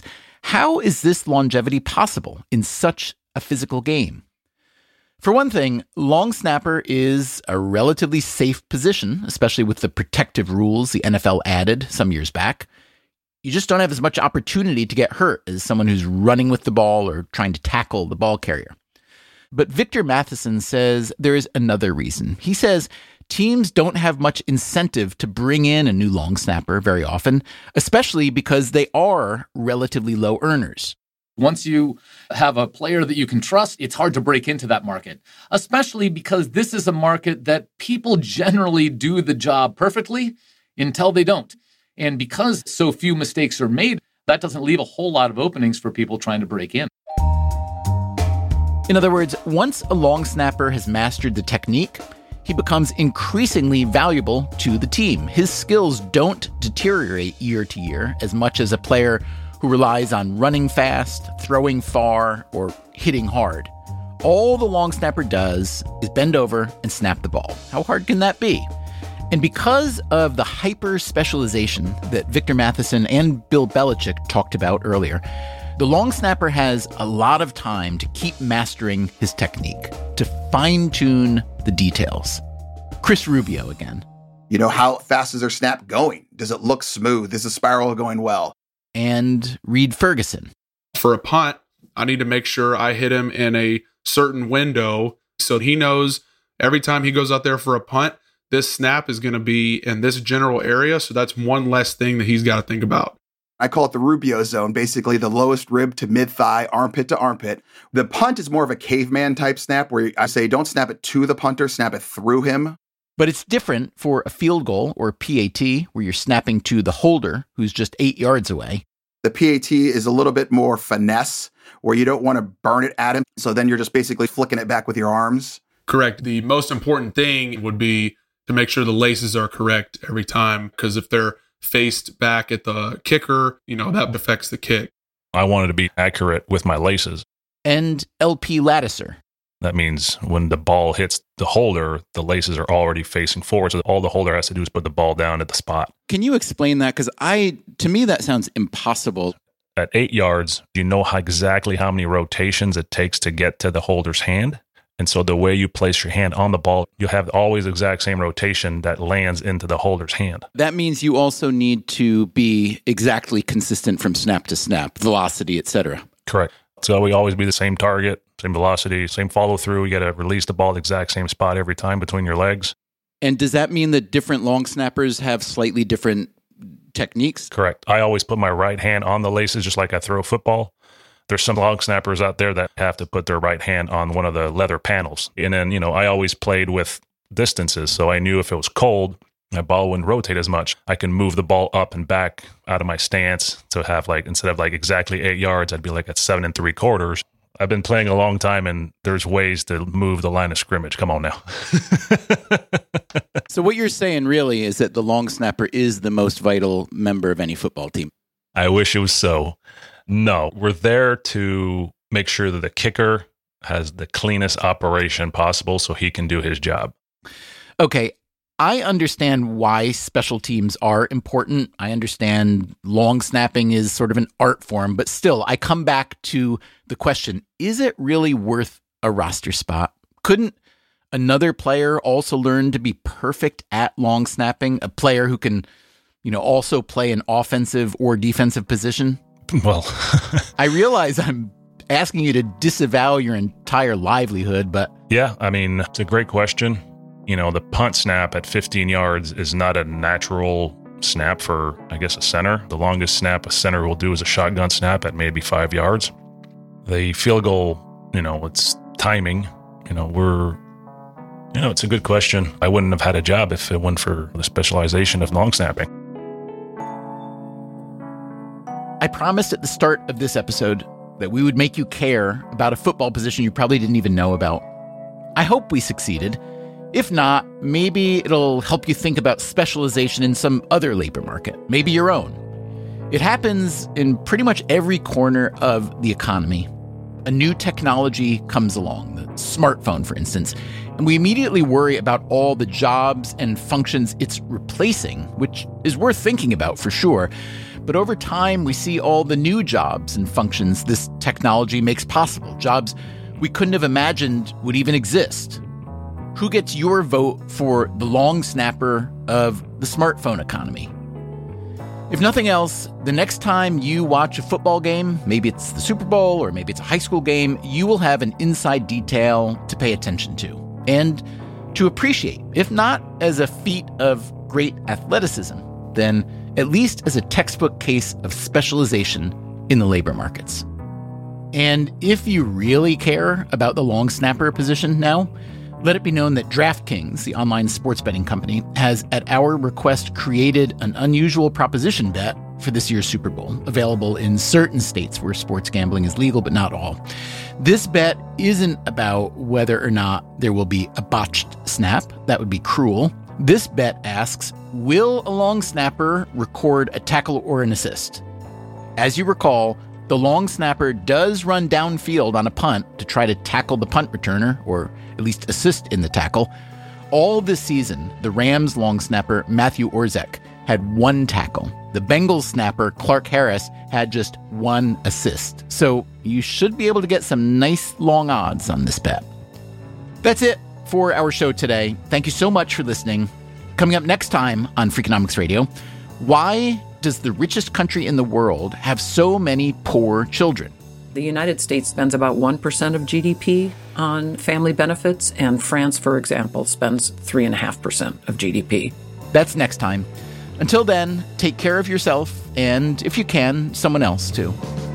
Speaker 1: How is this longevity possible in such a physical game? For one thing, long snapper is a relatively safe position, especially with the protective rules the NFL added some years back. You just don't have as much opportunity to get hurt as someone who's running with the ball or trying to tackle the ball carrier. But Victor Matheson says there is another reason. He says teams don't have much incentive to bring in a new long snapper very often, especially because they are relatively low earners.
Speaker 2: Once you have a player that you can trust, it's hard to break into that market, especially because this is a market that people generally do the job perfectly until they don't. And because so few mistakes are made, that doesn't leave a whole lot of openings for people trying to break in.
Speaker 1: In other words, once a long snapper has mastered the technique, he becomes increasingly valuable to the team. His skills don't deteriorate year to year as much as a player who relies on running fast, throwing far, or hitting hard. All the long snapper does is bend over and snap the ball. How hard can that be? And because of the hyper-specialization that Victor Matheson and Bill Belichick talked about earlier, the long snapper has a lot of time to keep mastering his technique, to fine-tune the details. Chris Rubio again.
Speaker 4: You know, how fast is their snap going? Does it look smooth? Is the spiral going well?
Speaker 1: And Reed Ferguson.
Speaker 5: For a punt, I need to make sure I hit him in a certain window so he knows every time he goes out there for a punt, this snap is going to be in this general area. So that's one less thing that he's got to think about.
Speaker 4: I call it the Rubio zone, basically the lowest rib to mid-thigh, armpit to armpit. The punt is more of a caveman type snap where I say don't snap it to the punter, snap it through him.
Speaker 1: But it's different for a field goal or PAT where you're snapping to the holder who's just 8 yards away.
Speaker 4: The PAT is a little bit more finesse where you don't want to burn it at him. So then you're just basically flicking it back with your arms.
Speaker 5: Correct. The most important thing would be to make sure the laces are correct every time, because if they're faced back at the kicker, that affects the kick.
Speaker 10: I wanted to be accurate with my laces.
Speaker 1: And LP Lattiser.
Speaker 10: That means when the ball hits the holder, the laces are already facing forward. So all the holder has to do is put the ball down at the spot.
Speaker 1: Can you explain that? Because to me, that sounds impossible.
Speaker 10: At 8 yards, you know exactly how many rotations it takes to get to the holder's hand. And so the way you place your hand on the ball, you have always the exact same rotation that lands into the holder's hand.
Speaker 1: That means you also need to be exactly consistent from snap to snap, velocity, etc.
Speaker 10: Correct. So we always be the same target, same velocity, same follow through. You got to release the ball the exact same spot every time between your legs.
Speaker 1: And does that mean that different long snappers have slightly different techniques?
Speaker 10: Correct. I always put my right hand on the laces just like I throw football. There's some long snappers out there that have to put their right hand on one of the leather panels. And then, I always played with distances. So I knew if it was cold, my ball wouldn't rotate as much. I can move the ball up and back out of my stance to have instead of exactly 8 yards, I'd be at 7 3/4. I've been playing a long time and there's ways to move the line of scrimmage. Come on now.
Speaker 1: So what you're saying really is that the long snapper is the most vital member of any football team.
Speaker 10: I wish it was so. No, we're there to make sure that the kicker has the cleanest operation possible so he can do his job.
Speaker 1: Okay, I understand why special teams are important. I understand long snapping is sort of an art form, but still, I come back to the question, is it really worth a roster spot? Couldn't another player also learn to be perfect at long snapping? A player who can, also play an offensive or defensive position?
Speaker 10: Well,
Speaker 1: I realize I'm asking you to disavow your entire livelihood, but...
Speaker 10: Yeah, it's a great question. The punt snap at 15 yards is not a natural snap for, a center. The longest snap a center will do is a shotgun snap at maybe 5 yards. The field goal, it's timing. It's a good question. I wouldn't have had a job if it weren't for the specialization of long snapping.
Speaker 1: I promised at the start of this episode that we would make you care about a football position you probably didn't even know about. I hope we succeeded. If not, maybe it'll help you think about specialization in some other labor market, maybe your own. It happens in pretty much every corner of the economy. A new technology comes along, the smartphone, for instance, and we immediately worry about all the jobs and functions it's replacing, which is worth thinking about for sure. But over time, we see all the new jobs and functions this technology makes possible, jobs we couldn't have imagined would even exist. Who gets your vote for the long snapper of the smartphone economy? If nothing else, the next time you watch a football game, maybe it's the Super Bowl or maybe it's a high school game, you will have an inside detail to pay attention to and to appreciate, if not as a feat of great athleticism, then at least as a textbook case of specialization in the labor markets. And if you really care about the long snapper position now, let it be known that DraftKings, the online sports betting company, has, at our request, created an unusual proposition bet for this year's Super Bowl, available in certain states where sports gambling is legal, but not all. This bet isn't about whether or not there will be a botched snap. That would be cruel. This bet asks, will a long snapper record a tackle or an assist? As you recall, the long snapper does run downfield on a punt to try to tackle the punt returner, or at least assist in the tackle. All this season, the Rams long snapper, Matthew Orzech, had 1 tackle. The Bengals snapper, Clark Harris, had just 1 assist. So you should be able to get some nice long odds on this bet. That's it for our show today. Thank you so much for listening. Coming up next time on Freakonomics Radio, why does the richest country in the world have so many poor children?
Speaker 7: The United States spends about 1% of GDP on family benefits, and France, for example, spends 3.5% of GDP.
Speaker 1: That's next time. Until then, take care of yourself, and if you can, someone else too.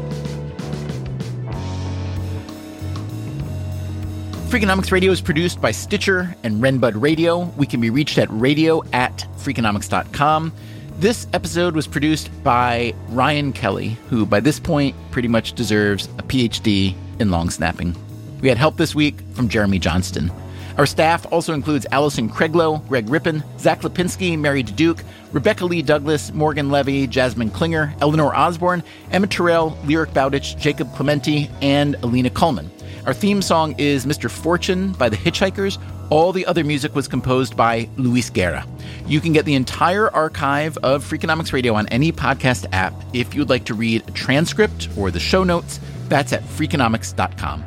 Speaker 1: Freakonomics Radio is produced by Stitcher and Renbud Radio. We can be reached at radio@freakonomics.com. This episode was produced by Ryan Kelly, who by this point pretty much deserves a PhD in long snapping. We had help this week from Jeremy Johnston. Our staff also includes Allison Craiglow, Greg Rippin, Zach Lipinski, Mary Duke, Rebecca Lee Douglas, Morgan Levy, Jasmine Klinger, Eleanor Osborne, Emma Terrell, Lyric Bowditch, Jacob Clementi, and Alina Kuhlman. Our theme song is Mr. Fortune by the Hitchhikers. All the other music was composed by Luis Guerra. You can get the entire archive of Freakonomics Radio on any podcast app. If you'd like to read a transcript or the show notes, that's at Freakonomics.com.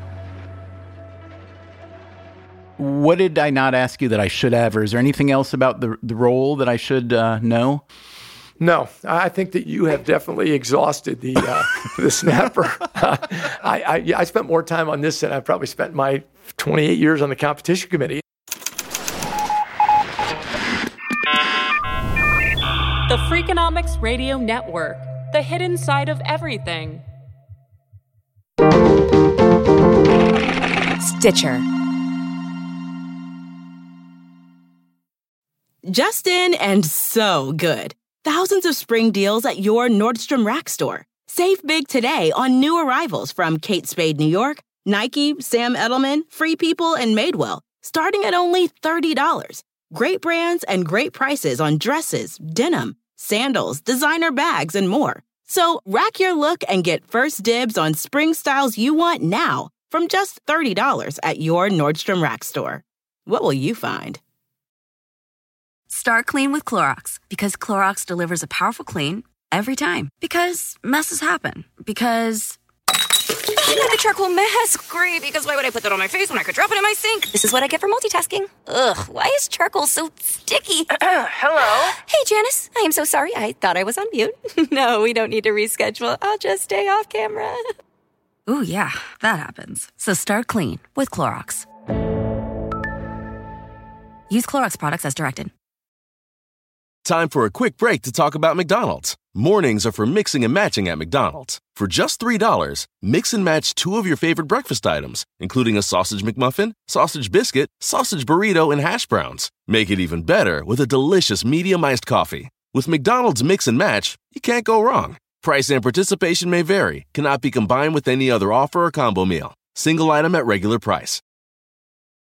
Speaker 1: What did I not ask you that I should have, or is there anything else about the role that I should know?
Speaker 3: No, I think that you have definitely exhausted the snapper. I spent more time on this than I probably spent my 28 years on the competition committee.
Speaker 13: The Freakonomics Radio Network, the hidden side of everything.
Speaker 14: Stitcher. Justin and so good. Thousands of spring deals at your Nordstrom Rack store. Save big today on new arrivals from Kate Spade New York, Nike, Sam Edelman, Free People, and Madewell, starting at only $30. Great brands and great prices on dresses, denim, sandals, designer bags, and more. So rack your look and get first dibs on spring styles you want now from just $30 at your Nordstrom Rack store. What will you find?
Speaker 15: Start clean with Clorox, because Clorox delivers a powerful clean every time. Because messes happen. Because I need the charcoal mask. Great, because why would I put that on my face when I could drop it in my sink? This is what I get for multitasking. Ugh, why is charcoal so sticky?
Speaker 16: Hello?
Speaker 15: Hey, Janice. I am so sorry. I thought I was on mute. No, we don't need to reschedule. I'll just stay off camera. Ooh, yeah, that happens. So start clean with Clorox. Use Clorox products as directed.
Speaker 17: Time for a quick break to talk about McDonald's. Mornings are for mixing and matching at McDonald's. For just $3, mix and match 2 of your favorite breakfast items, including a sausage McMuffin, sausage biscuit, sausage burrito, and hash browns. Make it even better with a delicious medium iced coffee. With McDonald's Mix and Match, you can't go wrong. Price and participation may vary, cannot be combined with any other offer or combo meal. Single item at regular price.